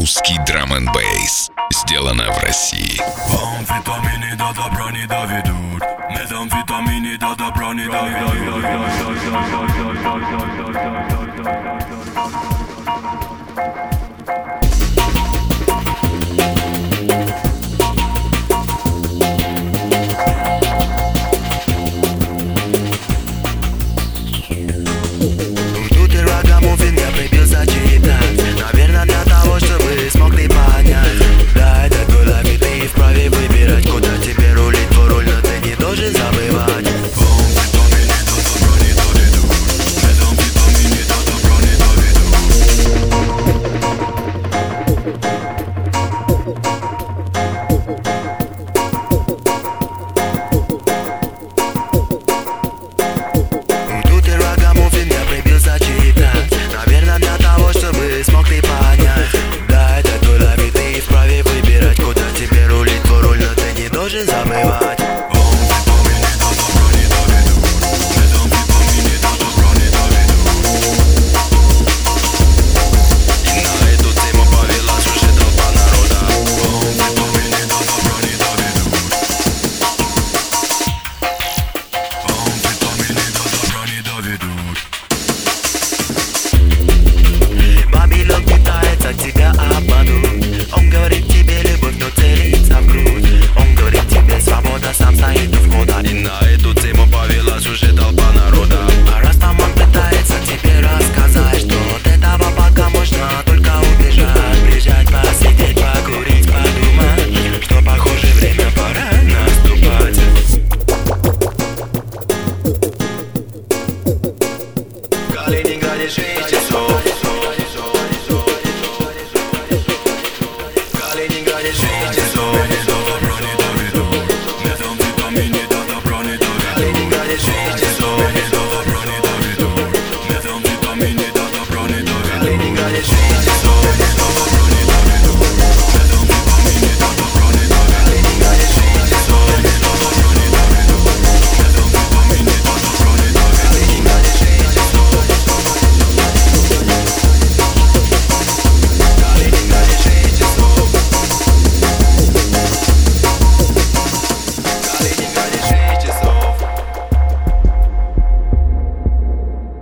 Русский драм-н-бейс. Сделано в России. Амфетамины до добра не доведут. Метамфетамины до добра не доведут. Жду ты рагамуффин, я прибился читать. Наверное, для того, чтобы смогли понять. Да, это твой лайф, и ты вправе выбирать, куда тебе рулить, твой руль, но ты не должен забывать. Амфетамины до добра не доведут. Метамфетамины до добра не Жду ты рагамуффин, я прибился читать. Наверное, для того, чтобы смогли понять. Да, это твой лайф, и ты вправе выбирать, куда тебе рулить, твой руль, но ты не должен забывать. Амфетамины до добра не доведут. Метамфетамины до добра не доведут. И на эту тему повелась уже толпа народа. Амфетамины до добра не доведут. Амфетамины до добра не доведут. Вавилон пытается тебя обмануть. Он говорит тебе любовь, но целится в грудь. Он говорит тебе свобода, сам стоит у входа. И на эту тему повелась уже толпа народа. А раз там он пытается тебе рассказать, что от этого пока можно только убежать. Приезжать, посидеть, покурить, подумать, что похоже время пора наступать. В Калининграде жизнь